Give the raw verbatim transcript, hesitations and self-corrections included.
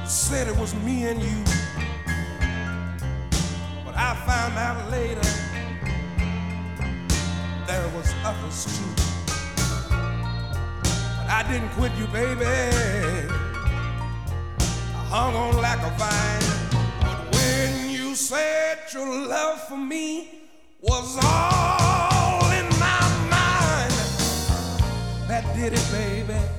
said it was me and you, but I found out later there was others too. But I didn't quit you, baby. I hung on like a vine. But when you said your love for me was all in my mind, that did it, baby.